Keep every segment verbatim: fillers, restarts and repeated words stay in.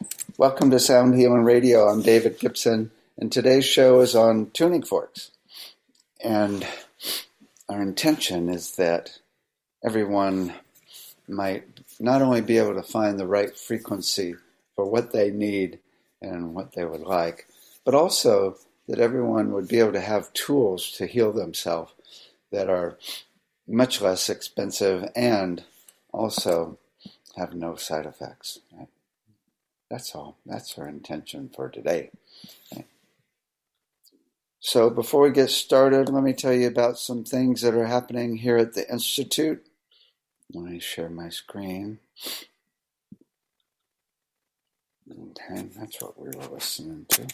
Welcome to Sound Healing Radio. I'm David Gibson, and today's show is on tuning forks. And our intention is that everyone might not only be able to find the right frequency for what they need and what they would like, but also that everyone would be able to have tools to heal themselves that are much less expensive and also have no side effects. Right? That's all. That's our intention for today. Okay. So before we get started, let me tell you about some things that are happening here at the Institute. Let me share my screen. Okay, that's what we were listening to.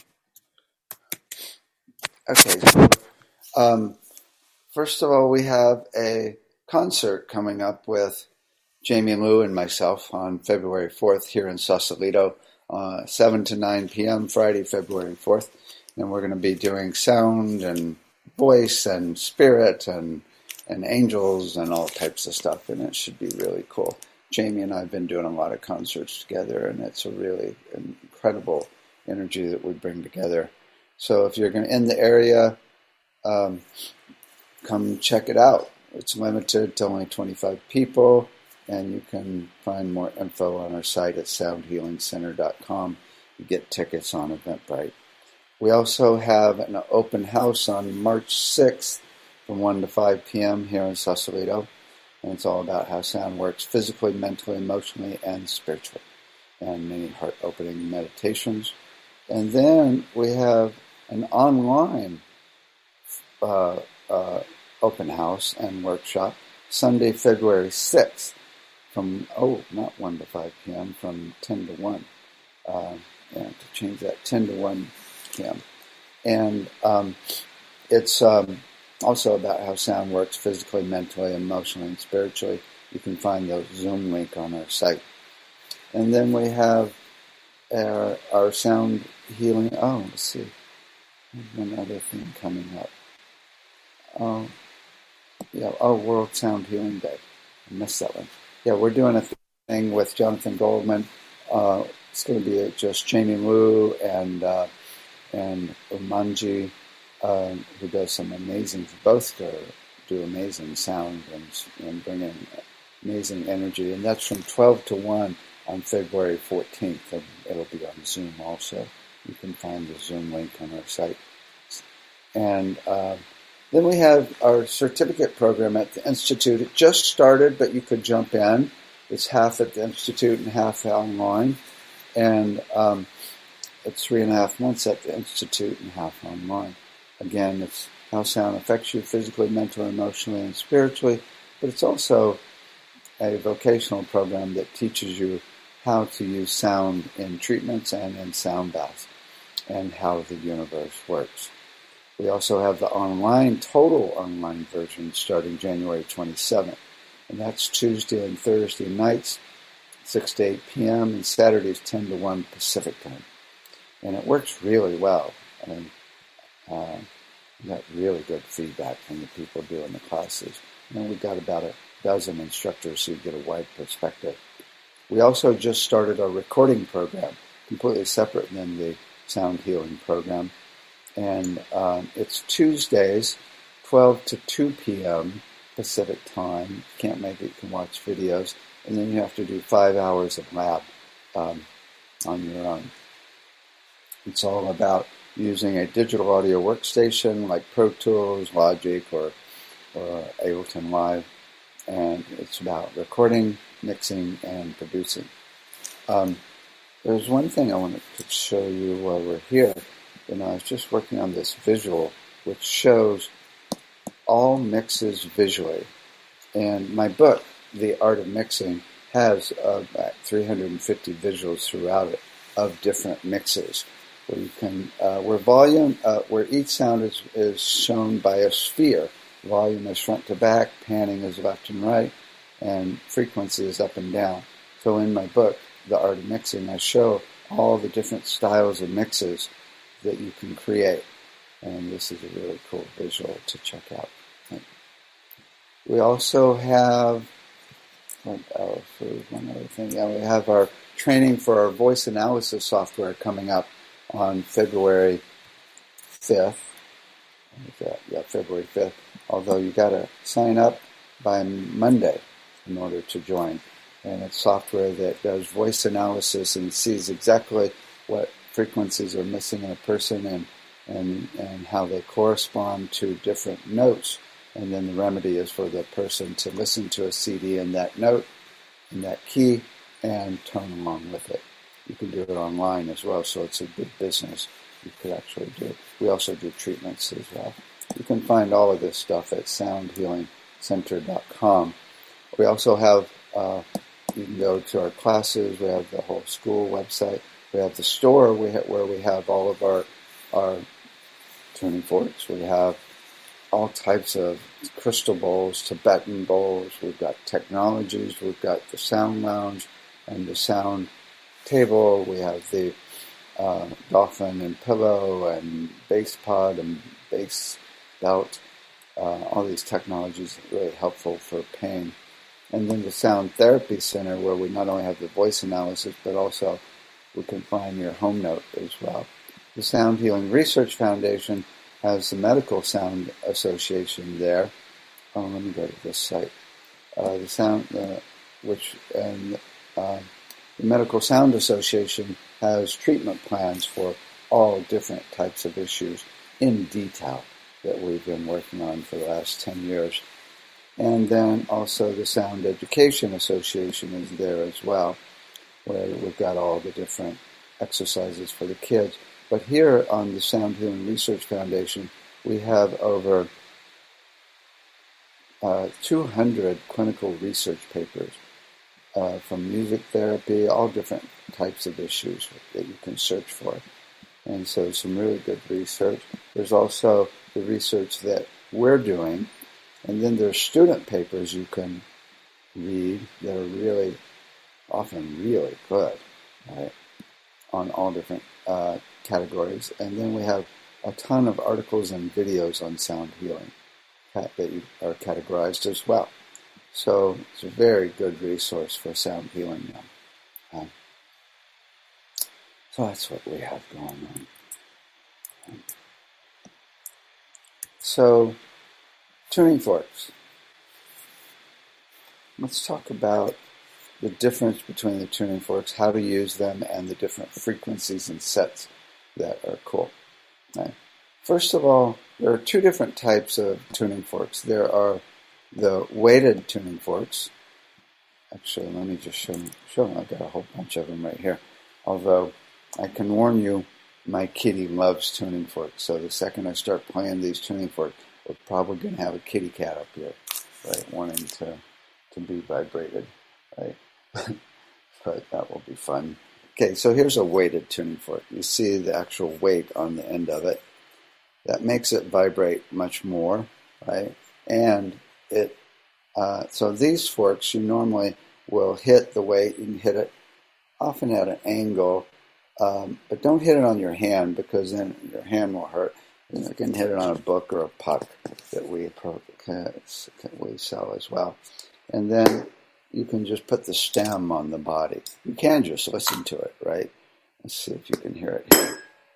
Okay, so um, first of all, we have a concert coming up with Jamie Liu and myself on February fourth here in Sausalito, uh, seven to nine p.m. Friday, February fourth. And we're going to be doing sound and voice and spirit and and angels and all types of stuff, and it should be really cool. Jamie and I have been doing a lot of concerts together, and it's a really incredible energy that we bring together. So if you're going to in the area, um, come check it out. It's limited to only twenty-five people, and you can find more info on our site at sound healing center dot com. You get tickets on Eventbrite. We also have an open house on March sixth from one to five p.m. here in Sausalito, and it's all about how sound works physically, mentally, emotionally, and spiritually, and many heart-opening meditations. And then we have an online uh, uh, open house and workshop Sunday, February sixth from, oh, not one to five p.m., from ten to one. Uh, yeah, to change that, ten to one p.m. And um, it's um, also about how sound works physically, mentally, emotionally, and spiritually. You can find the Zoom link on our site. And then we have our, our sound healing. Oh, let's see. There's one other thing coming up. Oh, yeah. Oh, World Sound Healing Day. I missed that one. Yeah, we're doing a thing with Jonathan Goldman. Uh, it's going to be just Jamie Liu and uh, and Umanji, uh, who does some amazing, both do, do amazing sound and, and bring in amazing energy. And that's from twelve to one on February fourteenth. And it'll be on Zoom also. You can find the Zoom link on our site. And uh, then we have our certificate program at the Institute. It just started, but you could jump in. It's half at the Institute and half online. And um, it's three and a half months at the Institute and half online. Again, it's how sound affects you physically, mentally, emotionally, and spiritually. But it's also a vocational program that teaches you how to use sound in treatments and in sound baths and how the universe works. We also have the online, total online version starting January twenty-seventh. And that's Tuesday and Thursday nights, six to eight p.m., and Saturdays ten to one Pacific time. And it works really well. I mean, uh, we got really good feedback from the people doing the classes. And we've got about a dozen instructors so you get a wide perspective. We also just started our recording program, completely separate than the sound healing program. And um, it's Tuesdays, twelve to two p.m. Pacific time. If you can't make it, you can watch videos. And then you have to do five hours of lab um, on your own. It's all about using a digital audio workstation like Pro Tools, Logic, or, or Ableton Live. And it's about recording, mixing, and producing. Um, there's one thing I wanted to show you while we're here. You know, I was just working on this visual, which shows all mixes visually. And my book, The Art of Mixing, has uh, about three hundred fifty visuals throughout it of different mixes, where you can, uh, where volume, uh, where each sound is, is shown by a sphere. Volume is front to back, panning is left and right, and frequency is up and down. So in my book, The Art of Mixing, I show all the different styles of mixes that you can create. And this is a really cool visual to check out. We also have, what else? One other thing. Yeah, we have our training for our voice analysis software coming up on February fifth. Yeah, February fifth. Although you got to sign up by Monday in order to join. And it's software that does voice analysis and sees exactly what frequencies are missing in a person and, and, and how they correspond to different notes. And then the remedy is for the person to listen to a C D in that note, in that key, and tone along with it. You can do it online as well, so it's a good business. You could actually do it. We also do treatments as well. You can find all of this stuff at sound healing center dot com. We also have, uh, you can go to our classes. We have the whole school website. We have the store we ha- where we have all of our, our tuning forks. We have all types of crystal bowls, Tibetan bowls. We've got technologies. We've got the sound lounge and the sound table. We have the uh, dolphin and pillow and bass pod and bass belt. Uh, all these technologies are really helpful for pain. And then the Sound Therapy Center, where we not only have the voice analysis, but also we can find your home note as well. The Sound Healing Research Foundation has the Medical Sound Association there. Oh, let me go to this site. Uh, the Sound, uh, which and uh, the Medical Sound Association has treatment plans for all different types of issues in detail that we've been working on for the last ten years. And then also the Sound Education Association is there as well, where we've got all the different exercises for the kids. But here on the Sound Healing Research Foundation, we have over uh, two hundred clinical research papers uh, from music therapy, all different types of issues that you can search for. And so some really good research. There's also the research that we're doing. And then there's student papers you can read that are really, often really good, right, on all different uh, categories. And then we have a ton of articles and videos on sound healing that you are categorized as well. So it's a very good resource for sound healing now. Um, so that's what we have going on. Um, so... Tuning forks. Let's talk about the difference between the tuning forks, how to use them, and the different frequencies and sets that are cool. Right. First of all, there are two different types of tuning forks. There are the weighted tuning forks. Actually, let me just show them. Show them. I've got a whole bunch of them right here. Although, I can warn you, my kitty loves tuning forks. So the second I start playing these tuning forks, we're probably going to have a kitty cat up here, right, wanting to, to be vibrated, right? But that will be fun. Okay, so here's a weighted tuning fork. You see the actual weight on the end of it. That makes it vibrate much more, right? And it, uh, so these forks, you normally will hit the weight. You can hit it often at an angle, um, but don't hit it on your hand because then your hand will hurt. You can hit it on a book or a puck that we we sell as well. And then you can just put the stem on the body. You can just listen to it, right? Let's see if you can hear it here.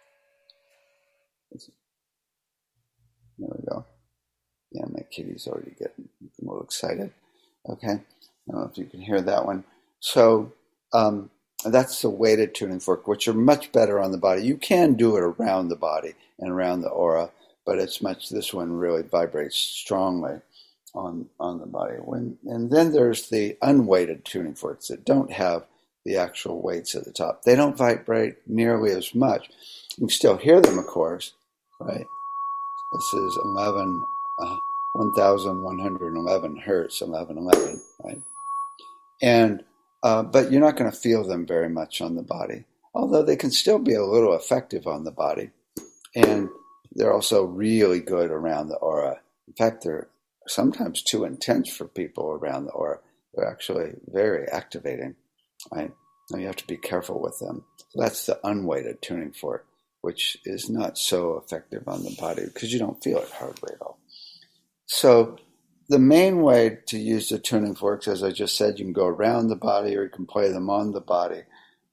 There we go. Yeah, my kitty's already getting a little excited. Okay. I don't know if you can hear that one. So um, that's the weighted tuning fork, which are much better on the body. You can do it around the body and around the aura, but it's much, this one really vibrates strongly on on the body. When and then there's the unweighted tuning forks that don't have the actual weights at the top. They don't vibrate nearly as much. You can still hear them, of course, right? This is eleven, uh, one thousand one hundred eleven hertz, eleven eleven, right? And uh, but you're not going to feel them very much on the body, although they can still be a little effective on the body. And they're also really good around the aura. In fact, they're sometimes too intense for people around the aura. They're actually very activating, right? Now you have to be careful with them. So that's the unweighted tuning fork, which is not so effective on the body because you don't feel it hardly at all. So the main way to use the tuning forks, as I just said, you can go around the body or you can play them on the body.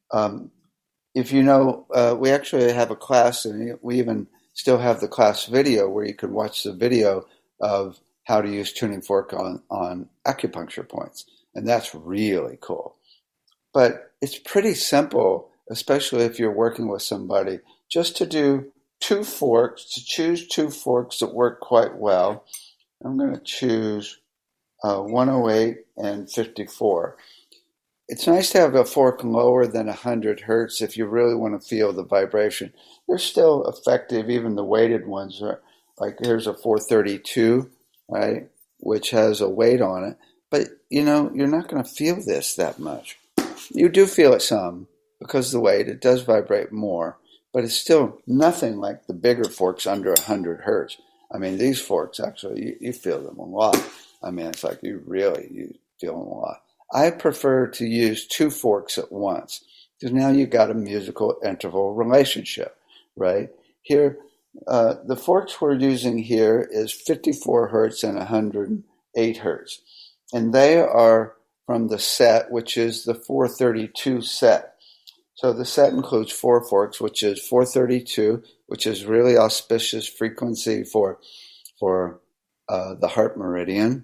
Um, if you know, uh, we actually have a class, and we even still have the class video where you can watch the video of how to use tuning fork on, on acupuncture points. And that's really cool. But it's pretty simple, especially if you're working with somebody, just to do two forks, to choose two forks that work quite well. I'm going to choose uh, one oh eight and fifty-four. It's nice to have a fork lower than one hundred hertz if you really want to feel the vibration. They're still effective, even the weighted ones are. Like here's a four thirty-two, right, which has a weight on it. But, you know, you're not going to feel this that much. You do feel it some because of the weight. It does vibrate more, but it's still nothing like the bigger forks under one hundred hertz. I mean, these forks, actually, you, you feel them a lot. I mean, it's like you really, you feel them a lot. I prefer to use two forks at once because now you've got a musical interval relationship, right? Here, uh, the forks we're using here is fifty-four hertz and one hundred eight hertz. And they are from the set, which is the four thirty-two set. So the set includes four forks, which is four thirty-two, which is really auspicious frequency for, for uh, the heart meridian.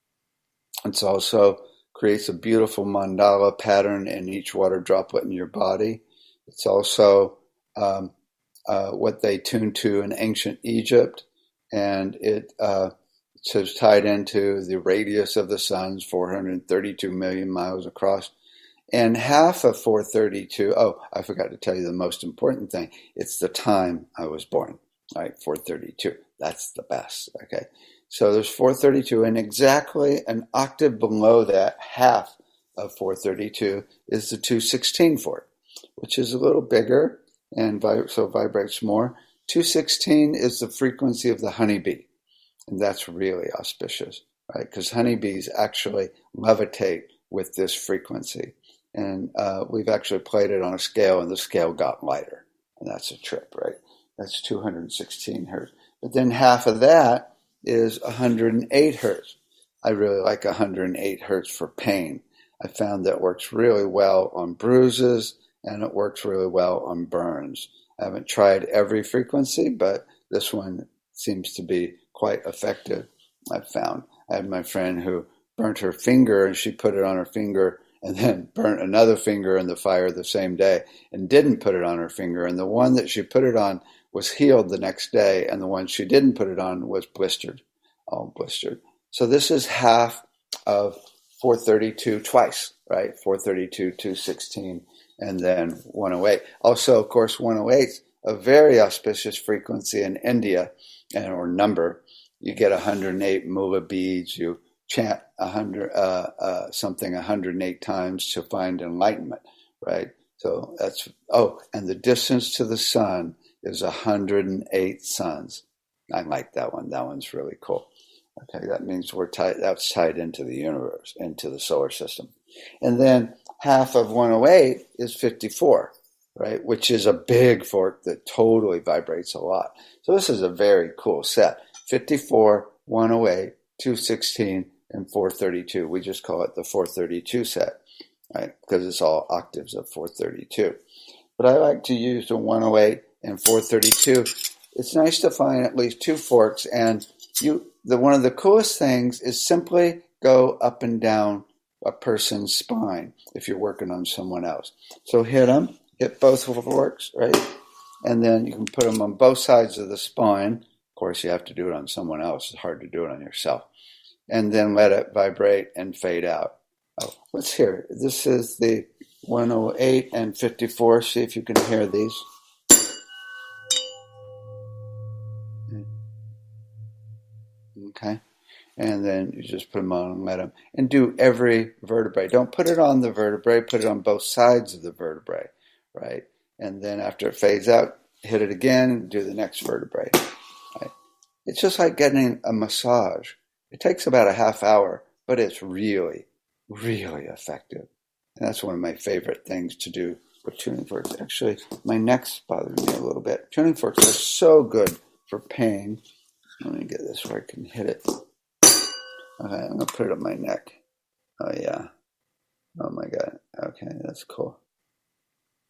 It's also creates a beautiful mandala pattern in each water droplet in your body. It's also um, uh, what they tuned to in ancient Egypt, and it uh, is tied into the radius of the sun's four hundred thirty-two million miles across. And half of four thirty-two, oh, I forgot to tell you the most important thing. It's the time I was born, right? four thirty-two. That's the best, okay? So there's four thirty-two, and exactly an octave below that, half of four thirty-two, is the two sixteen fork, which is a little bigger and vib- so vibrates more. two sixteen is the frequency of the honeybee, and that's really auspicious, right? Because honeybees actually levitate with this frequency. And uh, we've actually played it on a scale, and the scale got lighter, and that's a trip, right? That's two hundred sixteen hertz. But then half of that is one hundred eight hertz. I really like one hundred eight hertz for pain. I found that works really well on bruises, and it works really well on burns. I haven't tried every frequency, but this one seems to be quite effective, I've found. I had my friend who burnt her finger, and she put it on her finger and then burnt another finger in the fire the same day and didn't put it on her finger. And the one that she put it on was healed the next day, and the one she didn't put it on was blistered, all blistered. So this is half of four thirty-two twice, right? four thirty-two, two sixteen, and then one oh eight. Also, of course, one oh eight, a very auspicious frequency in India, and or number. You get one hundred eight mula beads. You chant one hundred uh, uh, something one hundred eight times to find enlightenment, right? So that's, oh, and the distance to the sun is one hundred eight suns. I like that one. That one's really cool. Okay, that means we're tied, that's tied into the universe, into the solar system. And then half of one oh eight is fifty-four, right? Which is a big fork that totally vibrates a lot. So this is a very cool set. fifty-four, one oh eight, two sixteen, and four thirty-two. We just call it the four thirty-two set, right? Because it's all octaves of four thirty-two. But I like to use the one oh eight and four thirty-two. It's nice to find at least two forks, and you the one of the coolest things is simply go up and down a person's spine if you're working on someone else. So hit them, hit both forks, right? And then you can put them on both sides of the spine. Of course, you have to do it on someone else. It's hard to do it on yourself. And then let it vibrate and fade out. Oh, let's hear it. This is the one oh eight and fifty-four. See if you can hear these. Okay. And then you just put them on and let them, and do every vertebrae. Don't put it on the vertebrae, put it on both sides of the vertebrae, right? And then after it fades out, hit it again and do the next vertebrae, right? It's just like getting a massage. It takes about a half hour, but it's really, really effective. And that's one of my favorite things to do with tuning forks. Actually, my neck's bothering me a little bit. Tuning forks are so good for pain. Let me get this where I can hit it. Okay, I'm going to put it on my neck. Oh, yeah. Oh, my God. Okay, that's cool.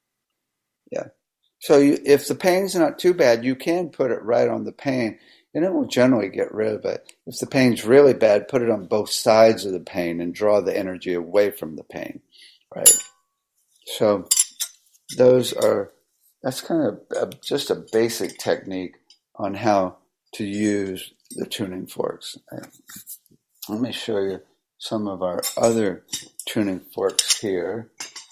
Yeah. So you, if the pain's not too bad, you can put it right on the pain, and it will generally get rid of it. If the pain's really bad, put it on both sides of the pain and draw the energy away from the pain, right? So those are, that's kind of a, just a basic technique on how to use the tuning forks. Let me show you some of our other tuning forks here.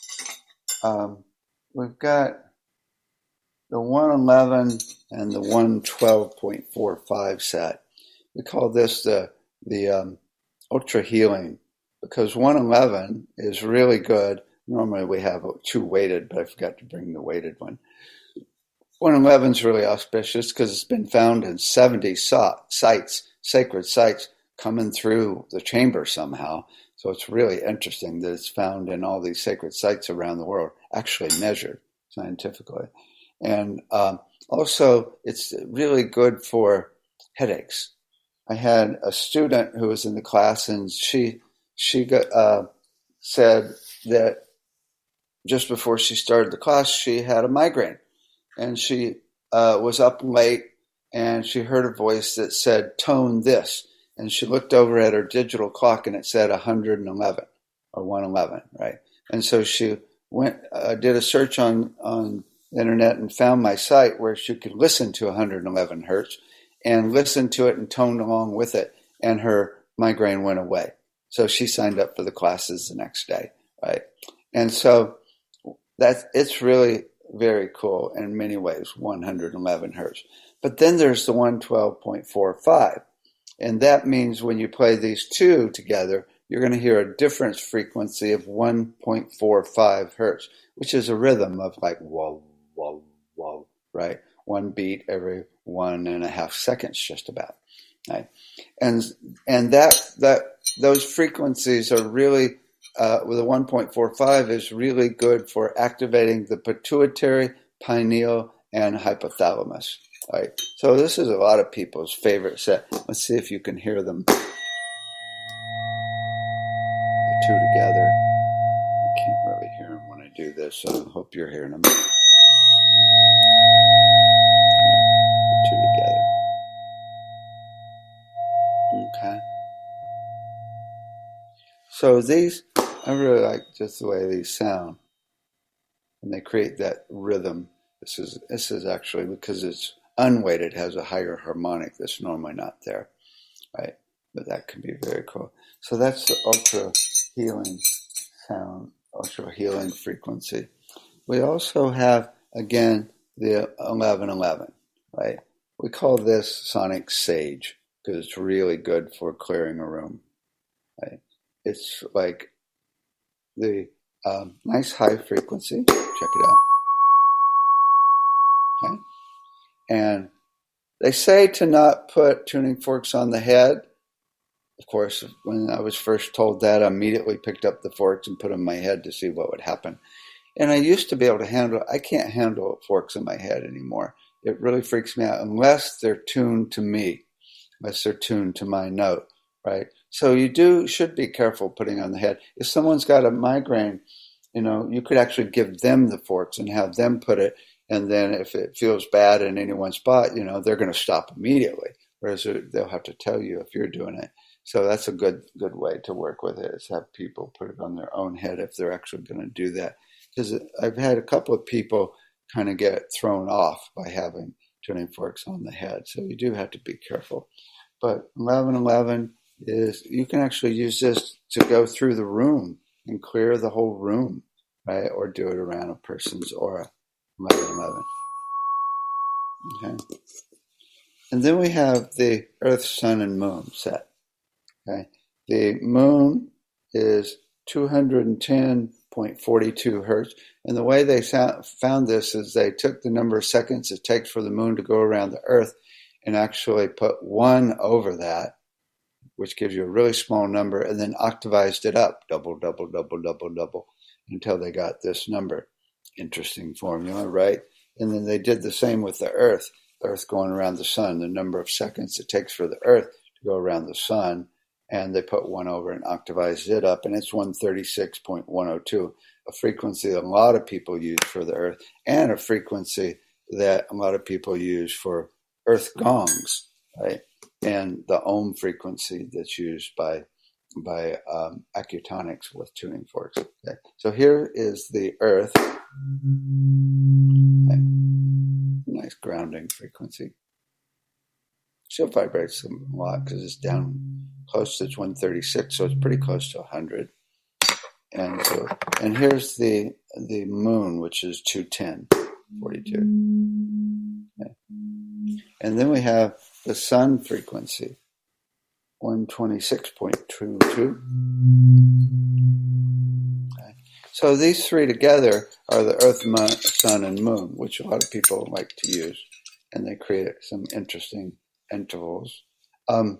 Um, we've got the one eleven and the one twelve point four five set. We call this the the um, Ultra Healing because one eleven is really good. Normally we have two weighted, but I forgot to bring the weighted one. one eleven is really auspicious because it's been found in seventy sites, sacred sites, coming through the chamber somehow. So it's really interesting that it's found in all these sacred sites around the world, actually measured scientifically. And um, also, it's really good for headaches. I had a student who was in the class, and she she got, uh, said that just before she started the class, she had a migraine. And she uh, was up late, and she heard a voice that said, tone this. And she looked over at her digital clock, and it said one eleven, or one eleven, right? And so she went, uh, did a search on, on the internet and found my site where she could listen to one eleven hertz and listen to it and tone along with it. And her migraine went away. So she signed up for the classes the next day, right? And so that's, it's really very cool in many ways, one eleven hertz. But then there's the one twelve point four five. And that means when you play these two together, you're going to hear a difference frequency of one point four five hertz, which is a rhythm of like whoa, whoa, whoa, right? One beat every one and a half seconds, just about. Right? And and that that those frequencies are really uh, with a one point four five is really good for activating the pituitary, pineal, and hypothalamus. Right? So this is a lot of people's favorite set. Let's see if you can hear them. The two together. I can't really hear them when I do this, so I hope you're hearing them. The two together. Okay. So these, I really like just the way these sound. And they create that rhythm. This is this is actually, because it's unweighted, has a higher harmonic that's normally not there, right? But that can be very cool. So that's the ultra healing sound, ultra healing frequency. We also have, again, the eleven eleven, right? We call this sonic sage because it's really good for clearing a room, right? It's like the um, nice high frequency. Check it out. Okay. And they say to not put tuning forks on the head. Of course, when I was first told that, I immediately picked up the forks and put them on my head to see what would happen. And I used to be able to handle, I can't handle forks in my head anymore. It really freaks me out unless they're tuned to me, unless they're tuned to my note, right? So you do should be careful putting on the head. If someone's got a migraine, you know, you could actually give them the forks and have them put it. And then if it feels bad in any one spot, you know, they're going to stop immediately. Whereas they'll have to tell you if you're doing it. So that's a good good way to work with it, is have people put it on their own head if they're actually going to do that. Because I've had a couple of people kind of get thrown off by having tuning forks on the head. So you do have to be careful. But eleven eleven is, you can actually use this to go through the room and clear the whole room, right? Or do it around a person's aura. eleven eleven. Okay. And then we have the Earth, Sun, and Moon set. Okay. The Moon is two hundred ten point four two hertz. And the way they found this is they took the number of seconds it takes for the Moon to go around the Earth and actually put one over that, which gives you a really small number, and then octavized it up, double, double, double, double, double, until they got this number. Interesting formula, right? And then they did the same with the Earth. The Earth going around the Sun, the number of seconds it takes for the Earth to go around the Sun, and they put one over and octavized it up, and it's one thirty-six point one oh two. a frequency that a lot of people use for the earth, and a frequency that a lot of people use for earth gongs, right? And the ohm frequency that's used by by um, acutonics with tuning forks. Okay. So here is the earth. Okay. Nice grounding frequency. Still vibrates a lot because it's down close to one thirty-six, so it's pretty close to one hundred. And so, and here's the the moon, which is two ten, forty-two. Okay. And then we have the sun frequency, one twenty-six point two two. Okay. So these three together are the earth, sun, and moon, which a lot of people like to use, and they create some interesting intervals. Um,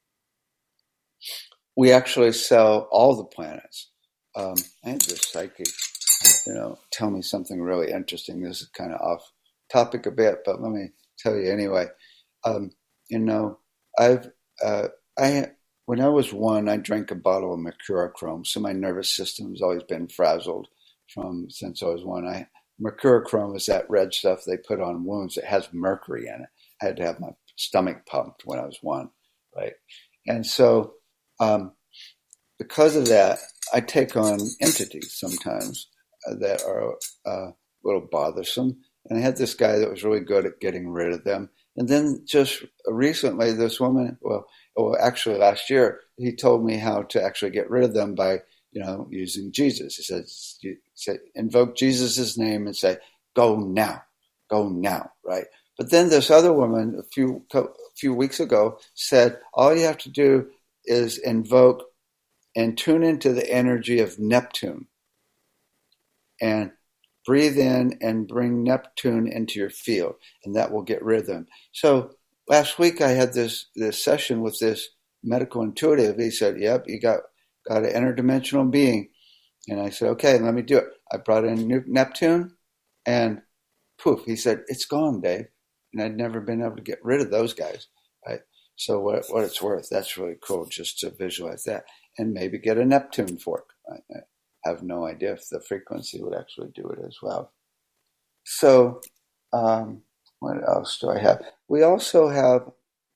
we actually sell all the planets. Um, I had this psychic, you know, tell me something really interesting. This is kind of off topic a bit, but let me tell you anyway. Um, you know, I've uh, I when I was one, I drank a bottle of mercurochrome, so my nervous system has always been frazzled from since I was one. I mercurochrome is that red stuff they put on wounds. It has mercury in it. I had to have my stomach pumped when I was one, right? And so um, because of that, I take on entities sometimes uh, that are uh, a little bothersome. And I had this guy that was really good at getting rid of them. And then just recently, this woman, well, well, actually last year, he told me how to actually get rid of them by, you know, using Jesus. He said, he said invoke Jesus' name and say, go now, go now, right? But then this other woman a few a few weeks ago said, all you have to do is invoke and tune into the energy of Neptune and breathe in and bring Neptune into your field, and that will get rid of them. So last week I had this, this session with this medical intuitive. He said, yep, you got, got an interdimensional being. And I said, okay, let me do it. I brought in Neptune, and poof, he said, it's gone, Dave. And I'd never been able to get rid of those guys, right? So what, what it's worth, that's really cool just to visualize that. And maybe get a Neptune fork. I, I have no idea if the frequency would actually do it as well. So um, what else do I have? We also have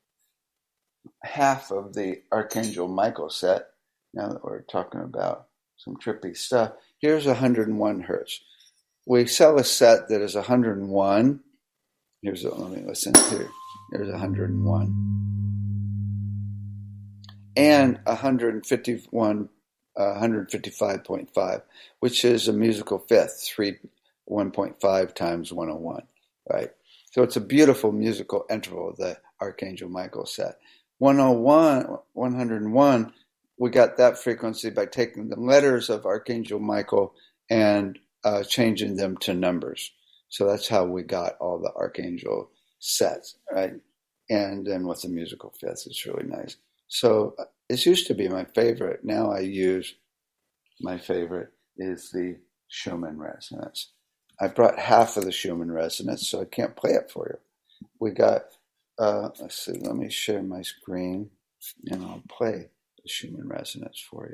half of the Archangel Michael set. Now that we're talking about some trippy stuff, here's one hundred one hertz. We sell a set that is one hundred one. Here's a, let me listen here. There's one hundred one. And one hundred fifty-one, uh, one fifty-five point five, which is a musical fifth, three, one point five times one oh one, right? So it's a beautiful musical interval, the Archangel Michael set. one oh one, one hundred one, we got that frequency by taking the letters of Archangel Michael and uh, changing them to numbers. So that's how we got all the Archangel sets, right? And then with the musical fifths, it's really nice. So this used to be my favorite. Now I use my favorite is the Schumann resonance. I brought half of the Schumann resonance, so I can't play it for you. We got, uh, let's see, let me share my screen and I'll play the Schumann resonance for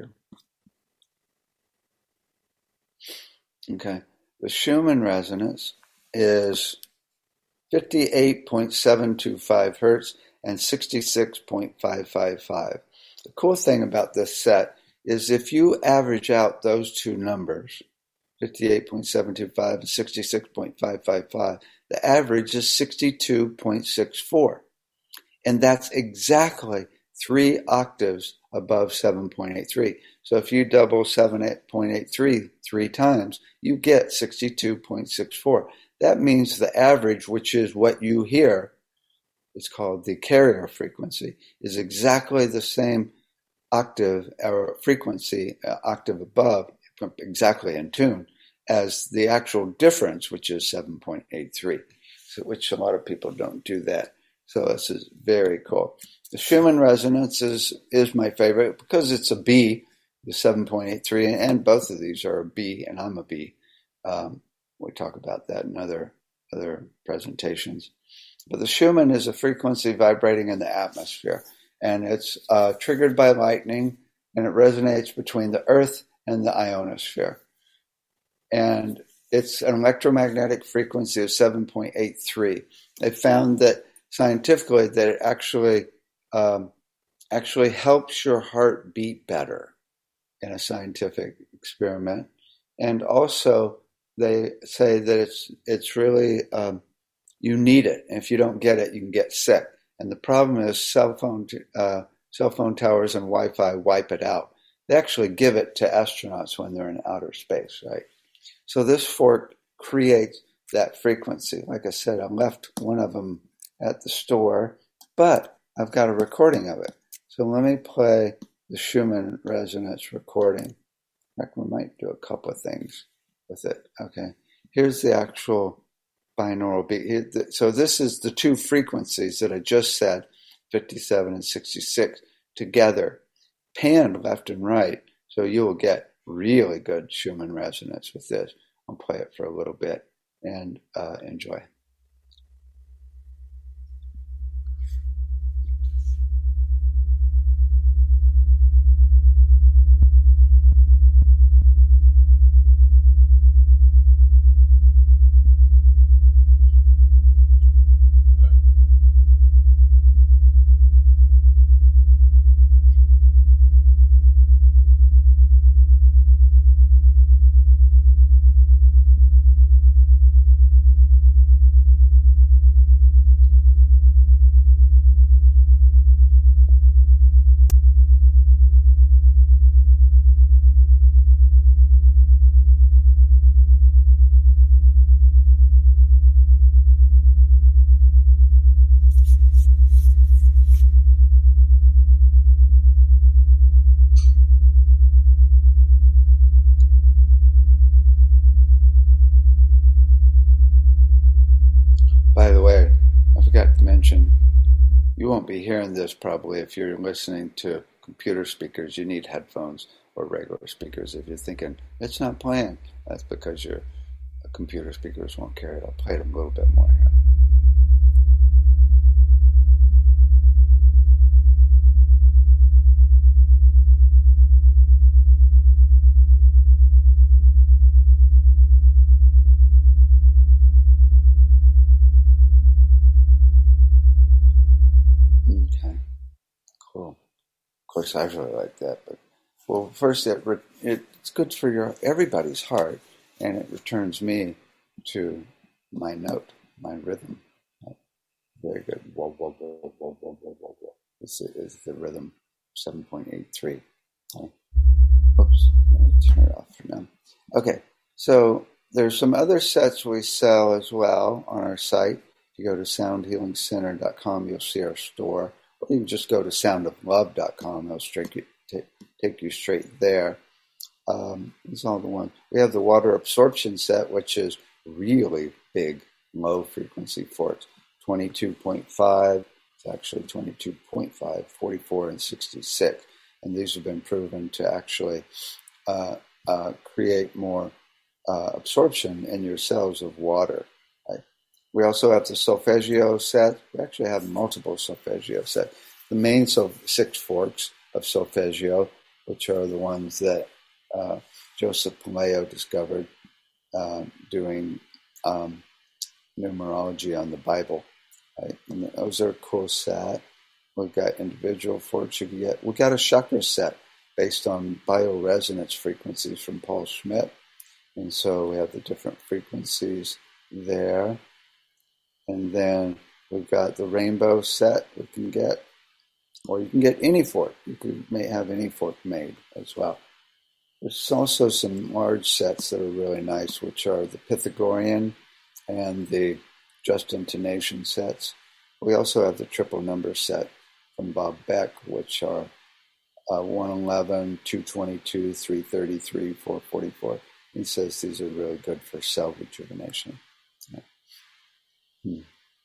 you. Okay, the Schumann resonance is fifty-eight point seven two five hertz and sixty-six point five five five. The cool thing about this set is if you average out those two numbers, fifty-eight point seven two five and sixty-six point five five five, the average is sixty-two point six four. And that's exactly three octaves above seven point eight three. So if you double seven point eight three three times, you get sixty-two point six four. That means the average, which is what you hear, it's called the carrier frequency, is exactly the same octave or frequency, uh, octave above, exactly in tune, as the actual difference, which is seven point eight three, so, which a lot of people don't do that. So this is very cool. The Schumann resonance is, is my favorite because it's a B, the seven point eight three, and both of these are a B, and I'm a B. Um, we talk about that in other, other presentations. But the Schumann is a frequency vibrating in the atmosphere, and it's uh, triggered by lightning, and it resonates between the Earth and the ionosphere. and it's an electromagnetic frequency of seven point eight three. They found that scientifically that it actually um, actually helps your heart beat better in a scientific experiment, and also they say that it's it's really um, you need it. And if you don't get it, you can get sick. And the problem is cell phone uh, cell phone towers and Wi-Fi wipe it out. They actually give it to astronauts when they're in outer space, right? So this fork creates that frequency. Like I said, I left one of them at the store, but I've got a recording of it. So let me play the Schumann resonance recording. In fact, we might do a couple of things with it. Okay, here's the actual binaural beat. So this is the two frequencies that I just said, fifty-seven and sixty-six, together, panned left and right. So you will get really good Schumann resonance with this. I'll play it for a little bit and uh, enjoy. By the way, I forgot to mention, you won't be hearing this probably if you're listening to computer speakers. You need headphones or regular speakers. If you're thinking, it's not playing, that's because your computer speakers won't carry it. I'll play it a little bit more here. Okay, cool. Of course, I really like that. But well, first, it, it's good for your everybody's heart, and it returns me to my note, my rhythm. Very good. Whoa, whoa, whoa, whoa, whoa, whoa, whoa, whoa. This is the rhythm, seven point eight three. Okay. Oops, let me turn it off for now. Okay, so there's some other sets we sell as well on our site. If you go to sound healing center dot com, you'll see our store. Or you can just go to sound of love dot com. It'll straight you, take, take you straight there. Um, it's all the one. We have the water absorption set, which is really big, low frequency forks. twenty-two point five, it's actually twenty-two point five, forty-four, and sixty-six. And these have been proven to actually uh, uh, create more uh, absorption in your cells of water. Right? We also have the solfeggio set. We actually have multiple solfeggio sets. The main so- six forks of solfeggio, which are the ones that uh, Joseph Palaio discovered uh, doing um, numerology on the Bible. Right? And those are a cool set. We've got individual forks you can get. We've got a chakra set based on bioresonance frequencies from Paul Schmidt. And so we have the different frequencies there. And then we've got the rainbow set we can get, or you can get any fork. You could, may have any fork made as well. There's also some large sets that are really nice, which are the Pythagorean and the Just Intonation sets. We also have the triple number set from Bob Beck, which are uh, one eleven, two twenty-two, three thirty-three, four forty-four. He says these are really good for cell rejuvenation. Yeah. Hmm.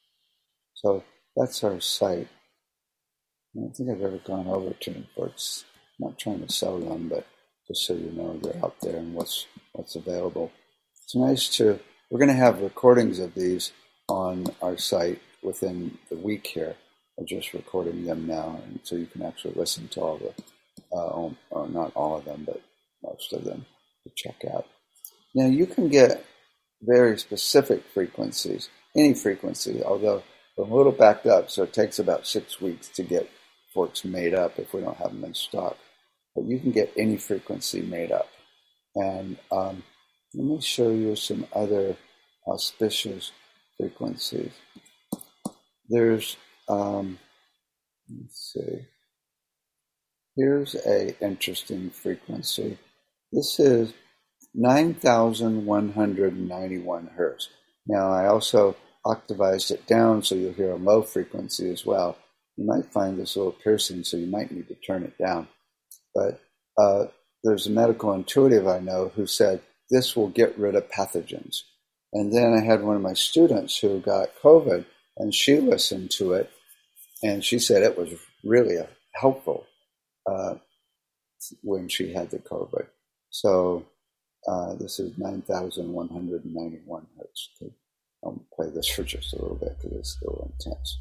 So that's our site. I don't think I've ever gone over to them forks. I'm not trying to sell them, but just so you know they're out there and what's what's available. It's nice to, we're going to have recordings of these on our site within the week here. I'm just recording them now, and so you can actually listen to all the, uh, or not all of them, but most of them to check out. Now you can get very specific frequencies, any frequency, although we're a little backed up, so it takes about six weeks to get forks made up if we don't have them in stock. But you can get any frequency made up. And um, let me show you some other auspicious frequencies. There's, um, let's see, here's a interesting frequency. This is nine thousand one hundred ninety-one hertz. Now, I also octavized it down so you'll hear a low frequency as well. You might find this a little piercing, so you might need to turn it down. But uh, there's a medical intuitive I know who said this will get rid of pathogens. And then I had one of my students who got COVID, and she listened to it, and she said it was really helpful uh, when she had the COVID. So uh, this is nine thousand one hundred ninety-one hertz. I'll play this for just a little bit because it's still intense.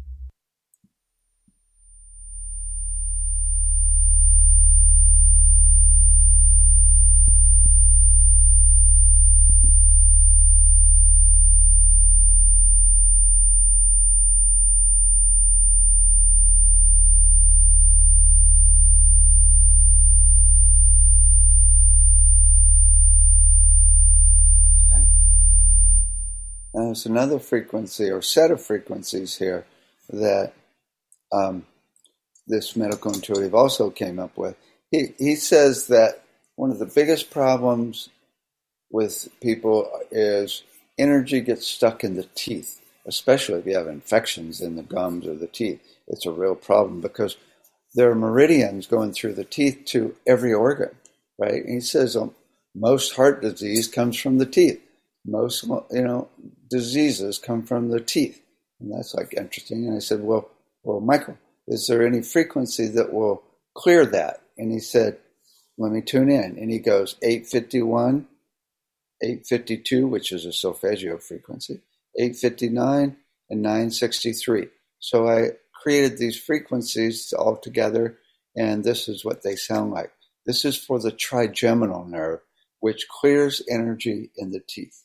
And there's another frequency or set of frequencies here that um, this medical intuitive also came up with. He, he says that one of the biggest problems with people is energy gets stuck in the teeth, especially if you have infections in the gums or the teeth. It's a real problem because there are meridians going through the teeth to every organ, right? And he says um, most heart disease comes from the teeth. Most, you know, diseases come from the teeth. And that's like interesting. And I said, well, well, Michael, is there any frequency that will clear that? And he said, let me tune in. And he goes eight fifty-one, eight fifty-two, which is a solfeggio frequency, eight fifty-nine, and nine sixty-three. So I created these frequencies all together, and this is what they sound like. This is for the trigeminal nerve, which clears energy in the teeth.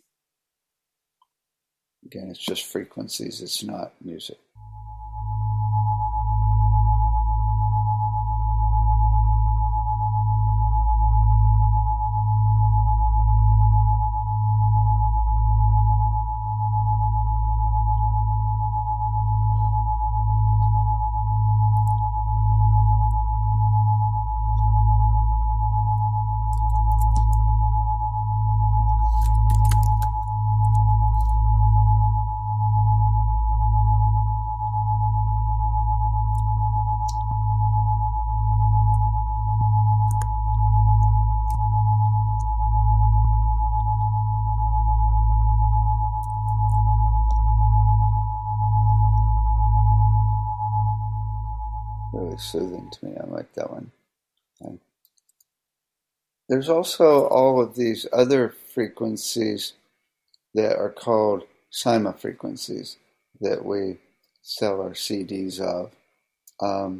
Again, it's just frequencies, it's not music. Really soothing to me. I like that one. And there's also all of these other frequencies that are called Sima frequencies that we sell our C Ds of. Um,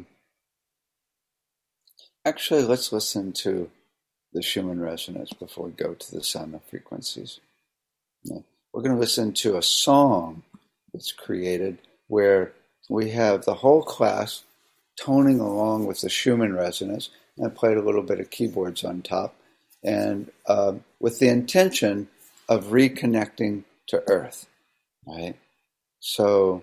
actually, let's listen to the Schumann resonance before we go to the Sima frequencies. Yeah. We're going to listen to a song that's created where we have the whole class toning along with the Schumann resonance. And I played a little bit of keyboards on top, and uh, with the intention of reconnecting to Earth, right? So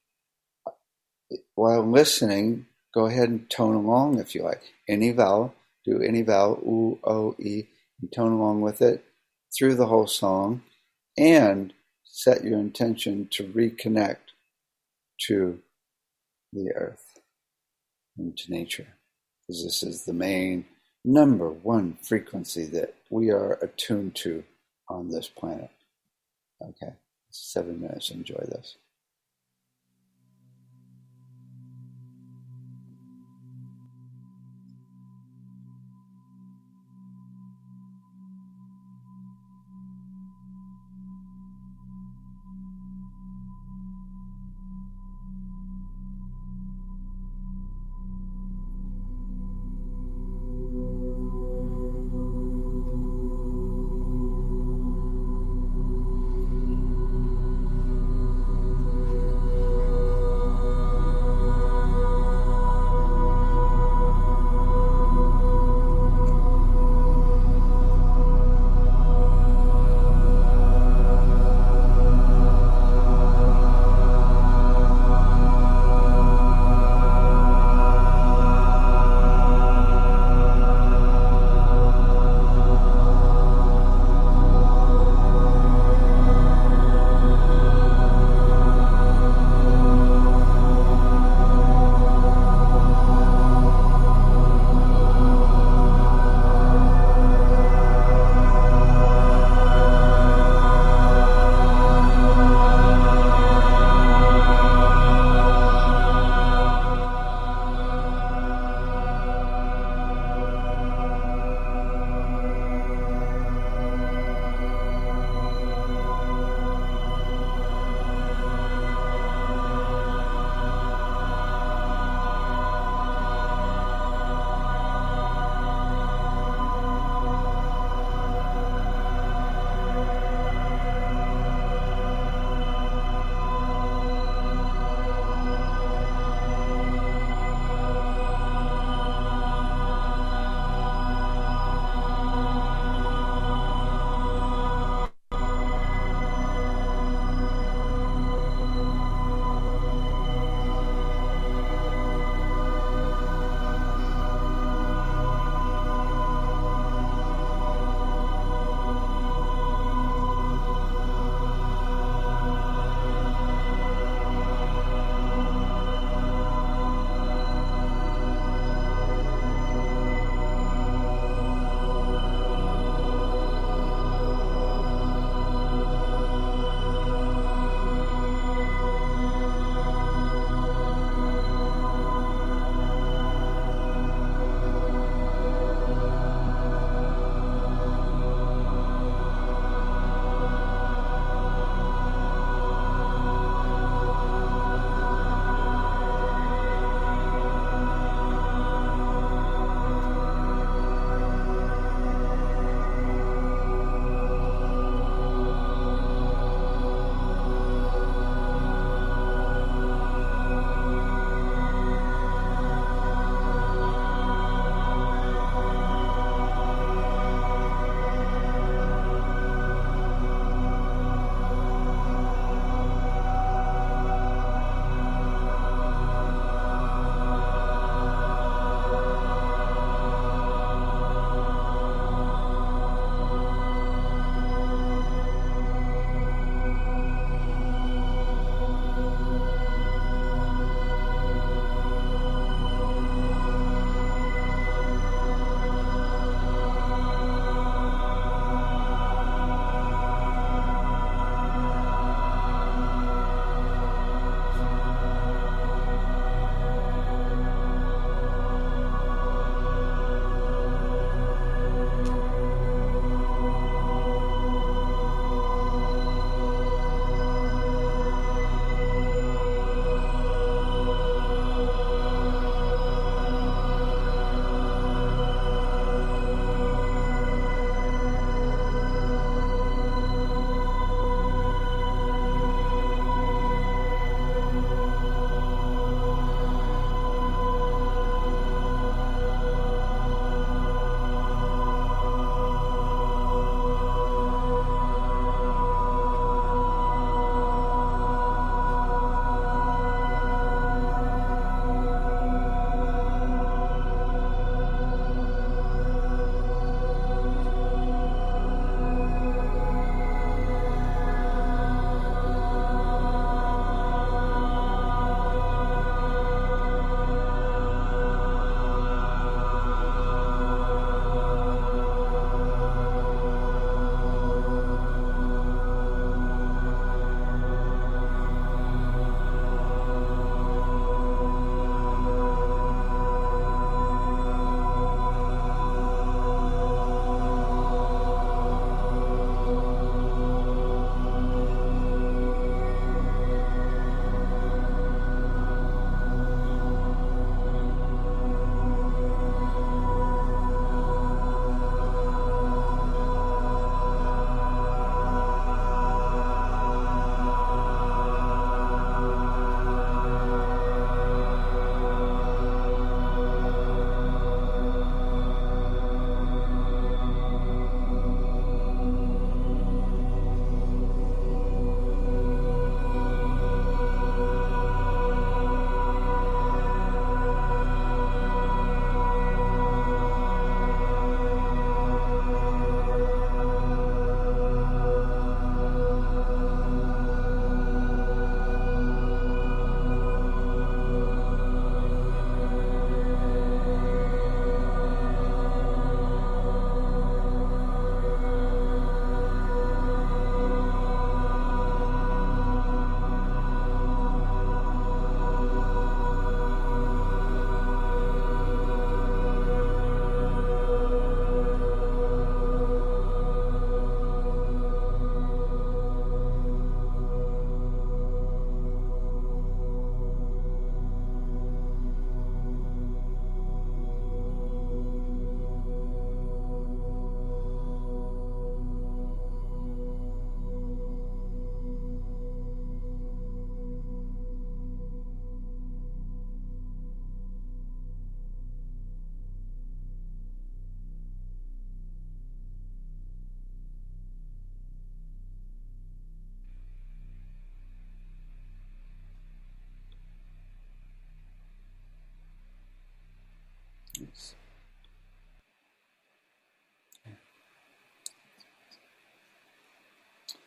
while listening, go ahead and tone along if you like. Any vowel, do any vowel, oo, o, e, and tone along with it through the whole song, and set your intention to reconnect to the Earth and to nature, because this is the main number one frequency that we are attuned to on this planet. Okay, seven minutes. Enjoy this.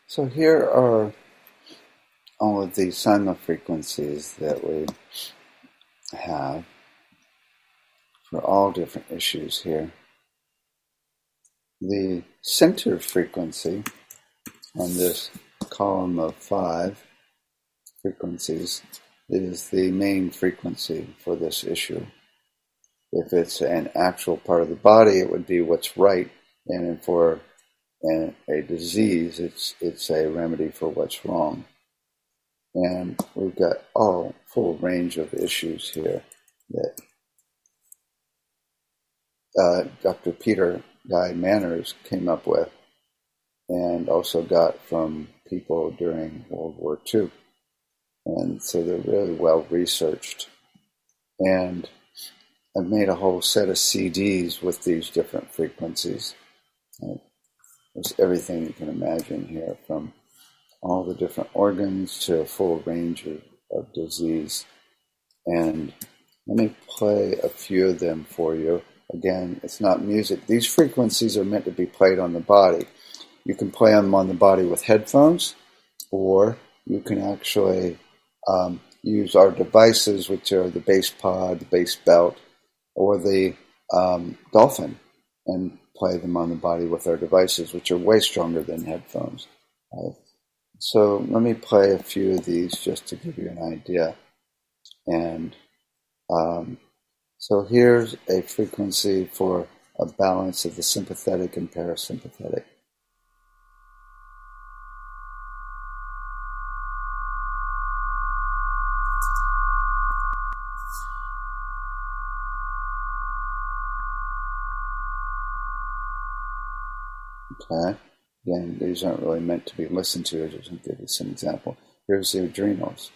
So here are all of the Sima frequencies that we have for all different issues here. The center frequency on this column of five frequencies is the main frequency for this issue. If it's an actual part of the body, it would be what's right, and for an, a disease, it's it's a remedy for what's wrong. And we've got all full range of issues here that uh, Doctor Peter Guy Manners came up with, and also got from people during World War Two. And so they're really well researched. And I've made a whole set of C Ds with these different frequencies. And there's everything you can imagine here, from all the different organs to a full range of, of disease. And let me play a few of them for you. Again, it's not music. These frequencies are meant to be played on the body. You can play them on the body with headphones, or you can actually um, use our devices, which are the bass pod, the bass belt, or the um, dolphin, and play them on the body with our devices, which are way stronger than headphones. Right? So let me play a few of these just to give you an idea. And um, so here's a frequency for a balance of the sympathetic and parasympathetic. Okay. Again, these aren't really meant to be listened to. I just want to give you some example. Here's the adrenals.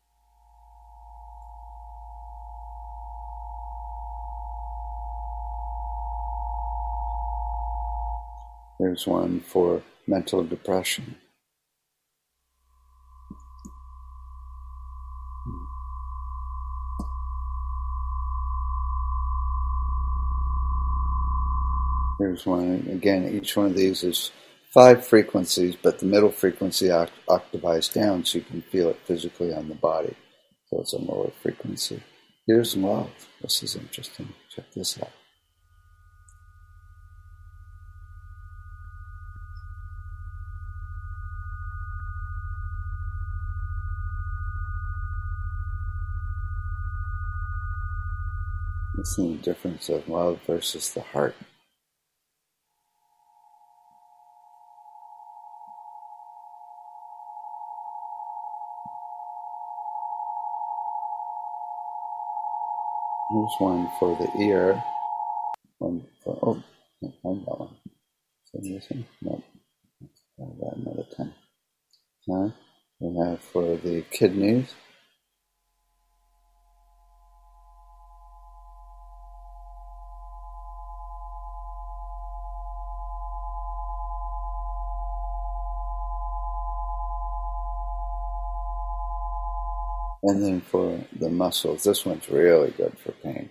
Here's one for mental depression. Here's one, again, each one of these is five frequencies, but the middle frequency oct- octavize down so you can feel it physically on the body. So it's a lower frequency. Here's love. This is interesting. Check this out. Listen to the difference of love versus the heart. Here's one for the ear. One for, oh, can't find that one. Is that missing? Nope. Let's try that another time. Okay. We have for the kidneys. And then for the muscles, this one's really good for pain.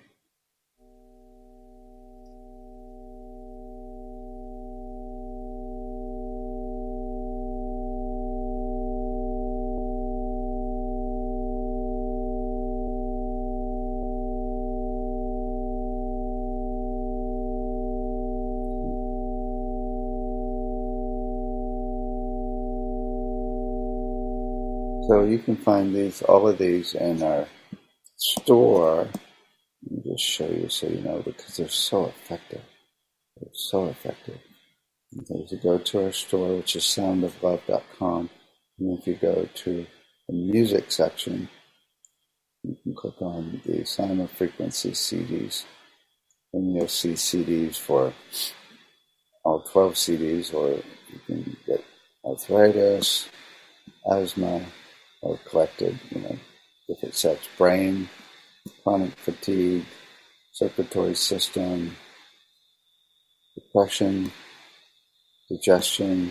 So you can find these, all of these in our store. Let me just show you so you know, because they're so effective. They're so effective. And if you go to our store, which is sound of love dot com, and if you go to the music section, you can click on the Sima frequency C Ds, and you'll see C Ds for all twelve C Ds, or you can get arthritis, asthma, or collected, you know, different sets: brain, chronic fatigue, circulatory system, depression, digestion,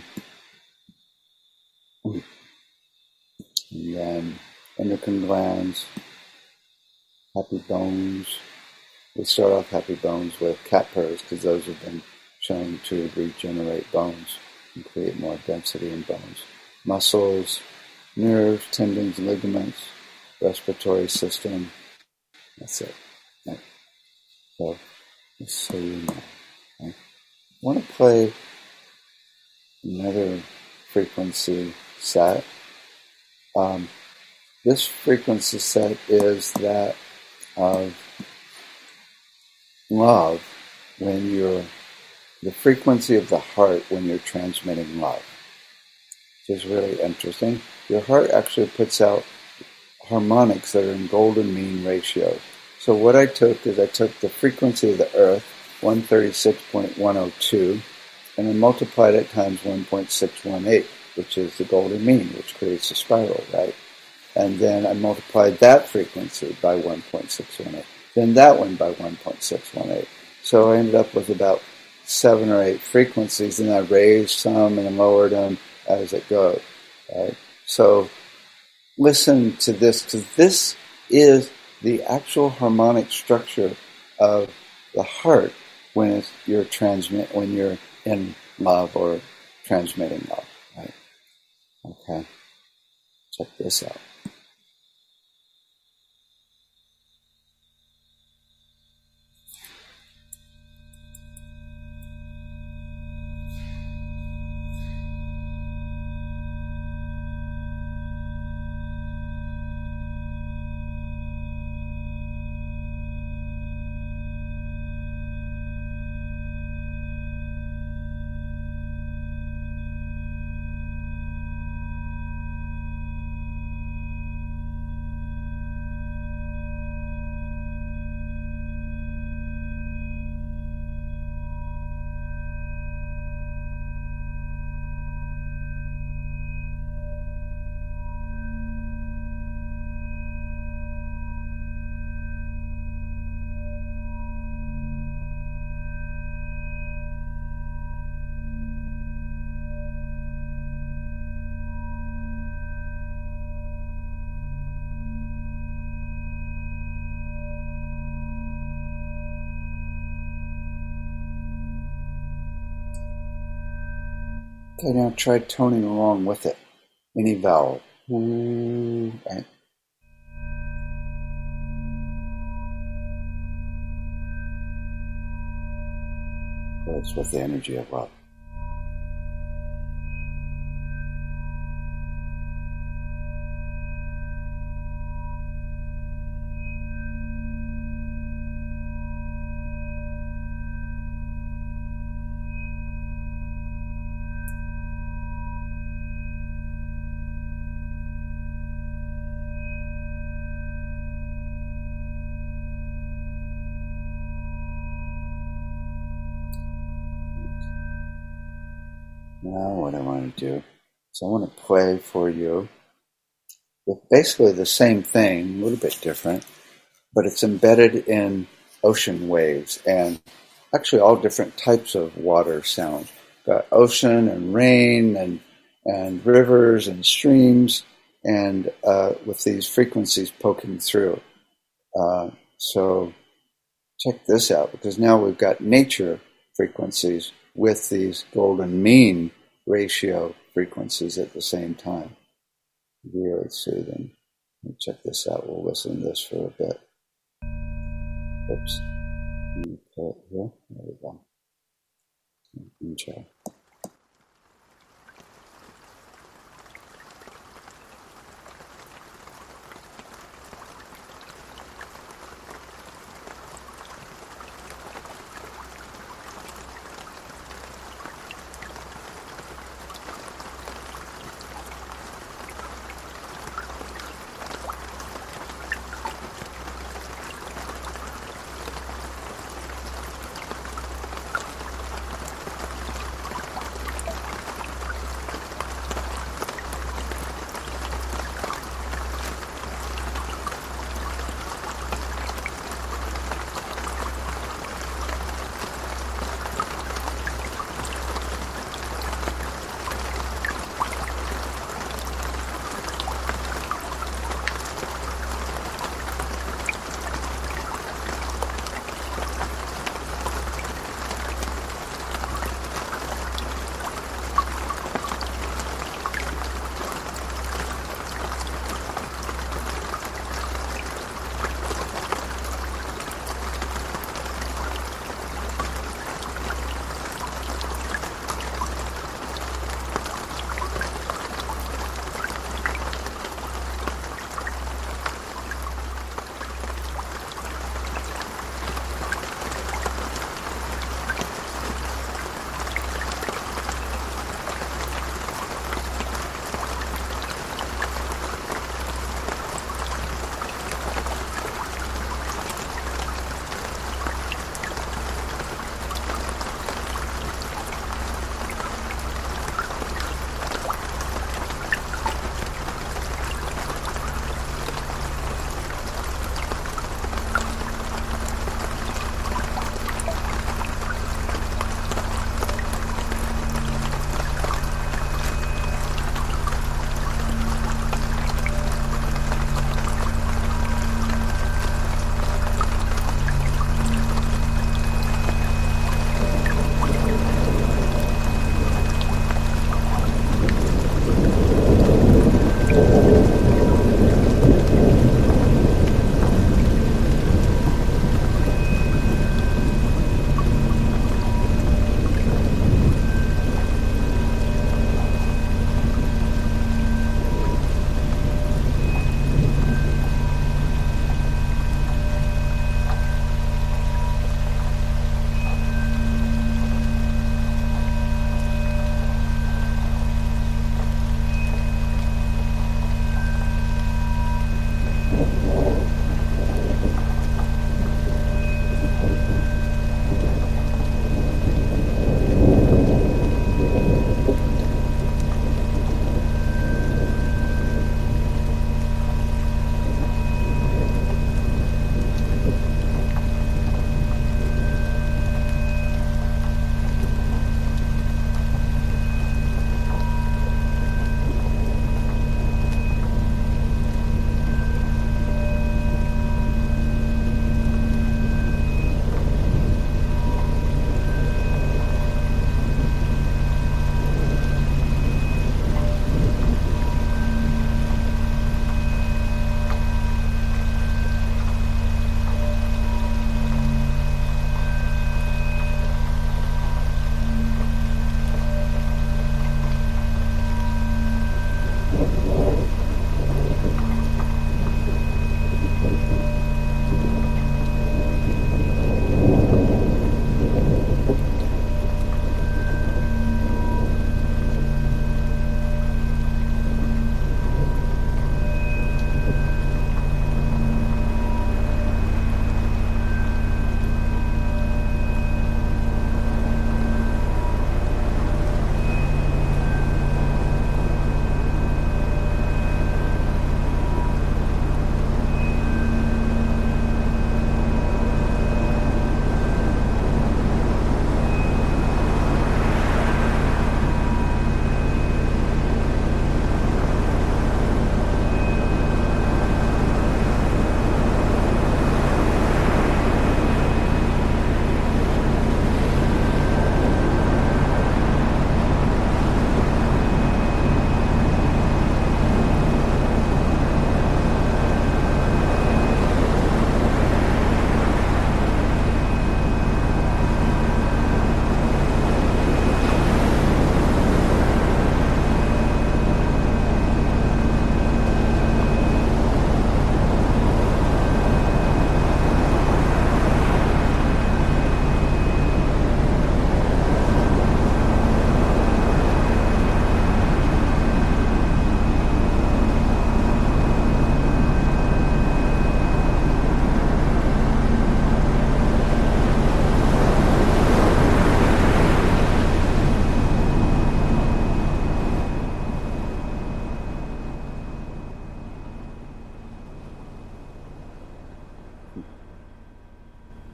and then endocrine glands, happy bones. We start off happy bones with cat purrs because those have been shown to regenerate bones and create more density in bones. muscles, nerves, tendons, ligaments, respiratory system. That's it. Right. So, just so you know. Right. I want to play another frequency set. Um, this frequency set is that of love when you're, the frequency of the heart when you're transmitting love, which is really interesting. Your heart actually puts out harmonics that are in golden mean ratios. So what I took is I took the frequency of the earth, one thirty-six point one oh two, and I multiplied it times one point six one eight, which is the golden mean, which creates a spiral, right? And then I multiplied that frequency by one point six one eight. Then that one by one point six one eight. So I ended up with about seven or eight frequencies, and I raised some and lowered them as it goes. Right? So listen to this, because this is the actual harmonic structure of the heart when it's, you're transmit when you're in love or transmitting love. Right? Okay. Check this out. Okay, now try toning along with it. Any vowel. Ooh, right. Goes with the energy of love. Now what I want to do is I want to play for you with basically the same thing, a little bit different, but it's embedded in ocean waves and actually all different types of water sound. Got ocean and rain and and rivers and streams, and uh, with these frequencies poking through. Uh, so check this out, because now we've got nature frequencies with these golden mean ratio frequencies at the same time. Really soothing. Check this out. We'll listen to this for a bit. Oops. Let me put it here. There we go. Intro.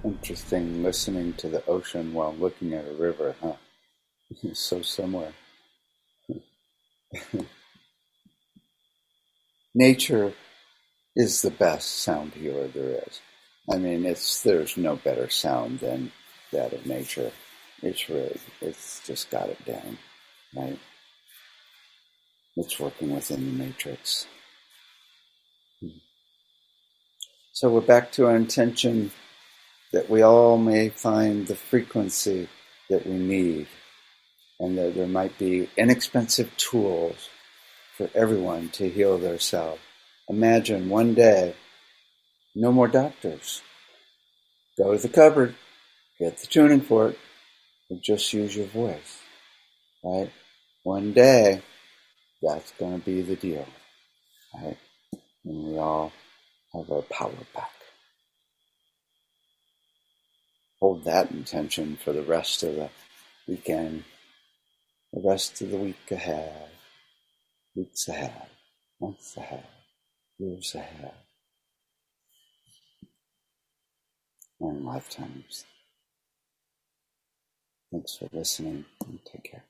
Interesting listening to the ocean while looking at a river, huh? It's so similar. Nature is the best sound healer there is. I mean, it's there's no better sound than that of nature. It's really, it's just got it down, right? It's working within the matrix. So we're back to our intention that we all may find the frequency that we need, and that there might be inexpensive tools for everyone to heal their self. Imagine one day, no more doctors. Go to the cupboard, get the tuning fork, and just use your voice, right? One day, that's going to be the deal, right? And we all have our power back. Hold that intention for the rest of the weekend, the rest of the week ahead, weeks ahead, months ahead, years ahead, and lifetimes. Thanks for listening, and take care.